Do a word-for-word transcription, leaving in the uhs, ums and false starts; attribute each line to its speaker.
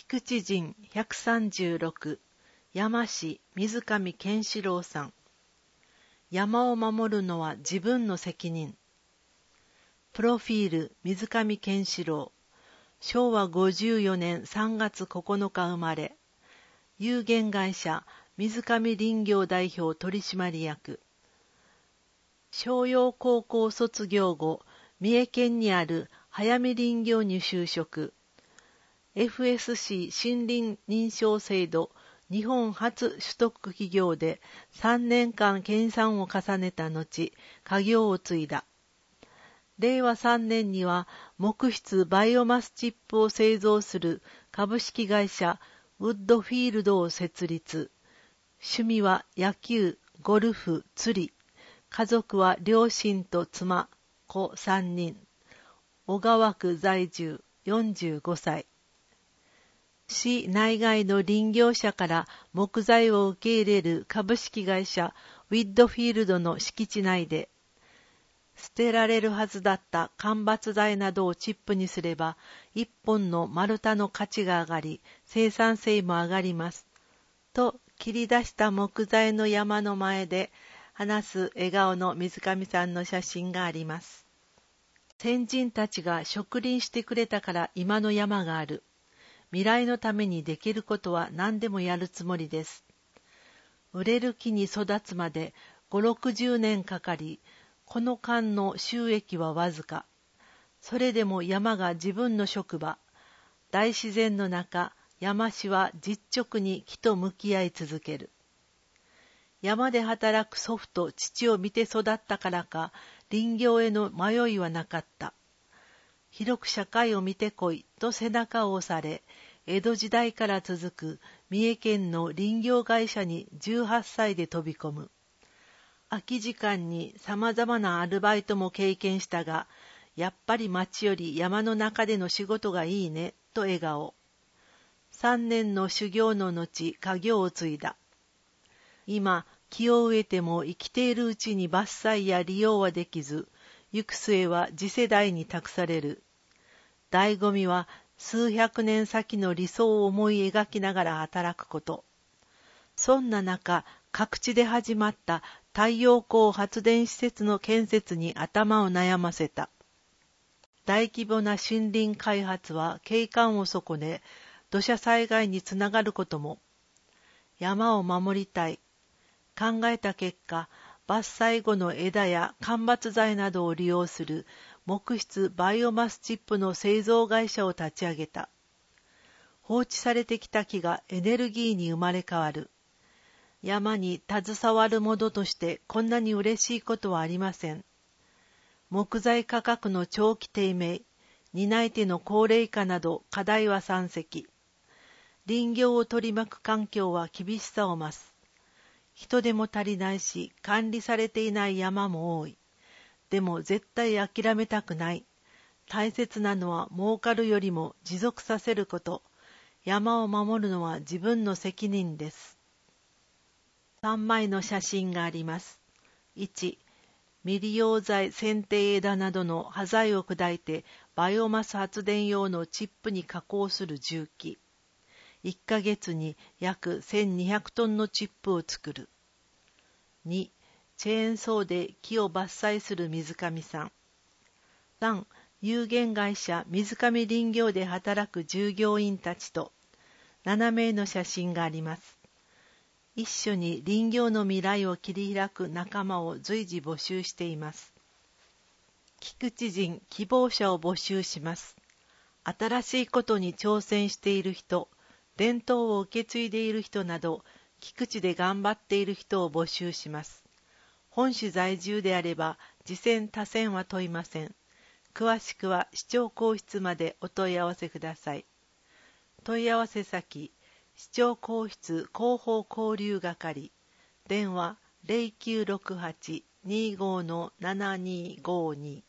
Speaker 1: 菊池人ひゃくさんじゅうろく、山師水上健志郎さん。山を守るのは自分の責任。プロフィール水上健志郎。しょうわごじゅうよねんさんがつここのか生まれ。有限会社水上林業代表取締役。商陽高校卒業後、三重県にある早見林業に就職。エフエスシー 森林認証制度日本初取得企業でさんねんかん研鑽を重ねた後、家業を継いだ。れいわさんねんには木質バイオマスチップを製造する株式会社ウッドフィールドを設立。趣味は野球、ゴルフ、釣り。家族は両親と妻、子さんにん。小川区在住よんじゅうごさい。市内外の林業者から木材を受け入れる株式会社ウィッドフィールドの敷地内で、捨てられるはずだった間伐材などをチップにすれば、一本の丸太の価値が上がり、生産性も上がります。と切り出した木材の山の前で話す笑顔の水上さんの写真があります。先人たちが植林してくれたから今の山がある。未来のためにできることは何でもやるつもりです。売れる木に育つまでご、ろくじゅうねんかかり、この間の収益はわずか。それでも山が自分の職場。大自然の中、山師は実直に木と向き合い続ける。山で働く祖父と父を見て育ったからか、林業への迷いはなかった。広く社会を見てこいと背中を押され、江戸時代から続く三重県の林業会社にじゅうはっさいで飛び込む。空き時間に様々なアルバイトも経験したが、やっぱり町より山の中での仕事がいいねと笑顔。さんねんの修行の後、家業を継いだ。今、木を植えても生きているうちに伐採や利用はできず、行く末は次世代に託される。醍醐味は数百年先の理想を思い描きながら働くこと。そんな中、各地で始まった太陽光発電施設の建設に頭を悩ませた。大規模な森林開発は景観を損ね、土砂災害につながることも。山を守りたい。考えた結果、伐採後の枝や間伐材などを利用する木質バイオマスチップの製造会社を立ち上げた。放置されてきた木がエネルギーに生まれ変わる。山に携わる者としてこんなに嬉しいことはありません。木材価格の長期低迷、担い手の高齢化など課題は山積。林業を取り巻く環境は厳しさを増す。人手も足りないし、管理されていない山も多い。でも絶対諦めたくない。大切なのは儲かるよりも持続させること。山を守るのは自分の責任です。さんまいの写真があります。いち、未利用材、剪定枝などの端材を砕いてバイオマス発電用のチップに加工する重機。いっかげつに約せんにひゃくトンのチップを作る。に、チェーンソーで木を伐採する水上さん。さん、有限会社水上林業で働く従業員たちとななめいの写真があります。一緒に林業の未来を切り開く仲間を随時募集しています。菊池人希望者を募集します。新しいことに挑戦している人、伝統を受け継いでいる人など、菊池で頑張っている人を募集します。本市在住であれば、次選他選は問いません。詳しくは市長公室までお問い合わせください。問い合わせ先、市長公室広報交流係、電話ゼロきゅうろくはち にじゅうごのななにーごに。